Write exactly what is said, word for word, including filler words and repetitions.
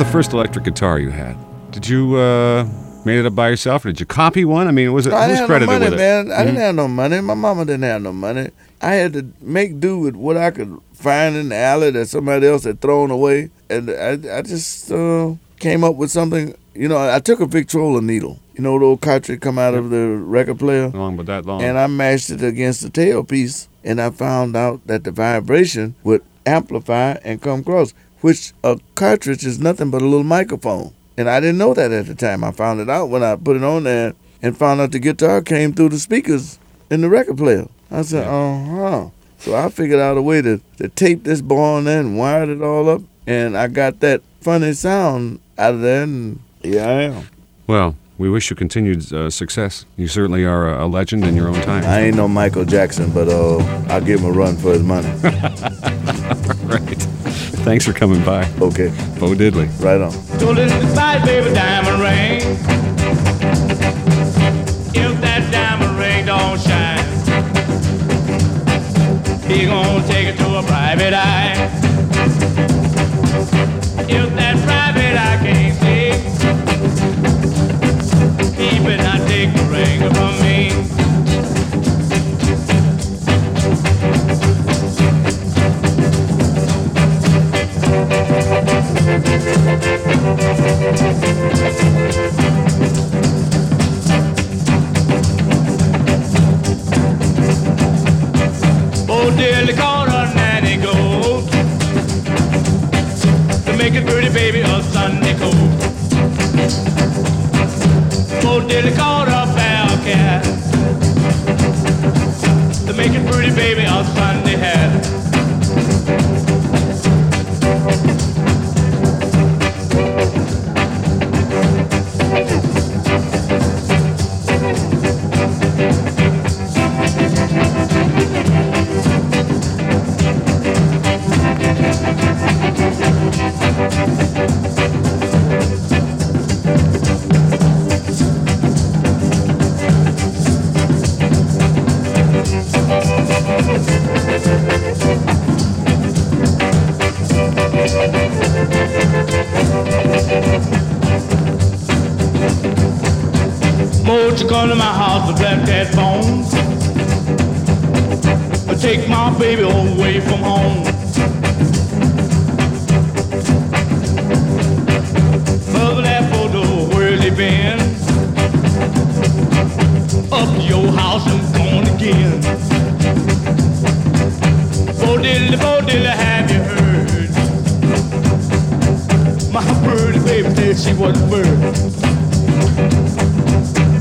the first electric guitar you had? Did you uh, made it up by yourself, or did you copy one? I mean, was it No, I who's didn't have credited no money, with it? man. I Mhm. didn't have no money. My mama didn't have no money. I had to make do with what I could find in the alley that somebody else had thrown away, and I, I just uh, came up with something. You know, I took a Victrola needle. You know, the old cartridge come out of the record player, Long, but that long. and I mashed it against the tailpiece, and I found out that the vibration would amplify and come across, which a cartridge is nothing but a little microphone. And I didn't know that at the time. I found it out when I put it on there and found out the guitar came through the speakers in the record player. I said, uh-huh. So I figured out a way to, to tape this boy on there and wired it all up, and I got that funny sound out of there, and here I am. Well, we wish you continued uh, success. You certainly are a, a legend in your own time. I ain't no Michael Jackson, but uh, I'll give him a run for his money. Right. Thanks for coming by. Okay. Bo Diddley. Right on. So listen inside, baby, diamond ring. If that diamond ring don't shine, he gonna take it to a private eye. If that private eye can't see, he better not take the ring from me. Oh, dearly called her nanny goat to make a pretty baby a Sunday coat. Oh, dearly called her bell cat to make a pretty baby a Sunday hat. Won't you come to my house to black that bone? Take my baby away from home. Mother, that photo, where's he been? Up to your house and gone again. Bo diddly, bo diddly, have you heard? My pretty baby said she was a bird.